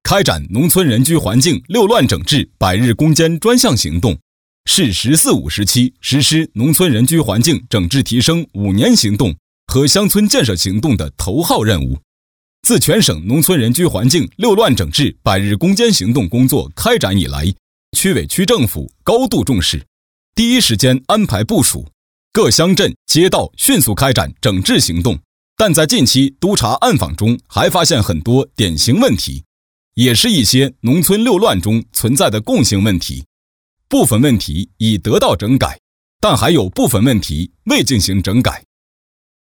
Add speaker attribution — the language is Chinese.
Speaker 1: 开展农村人居环境六乱整治100日攻坚专项行动，是“十四五”时期实施农村人居环境整治提升5年行动和乡村建设行动的头号任务。自全省农村人居环境六乱整治100日攻坚行动工作开展以来，区委区政府高度重视，第一时间安排部署，各乡镇街道迅速开展整治行动。但在近期督查暗访中，还发现很多典型问题，也是一些农村六乱中存在的共性问题。部分问题已得到整改，但还有部分问题未进行整改。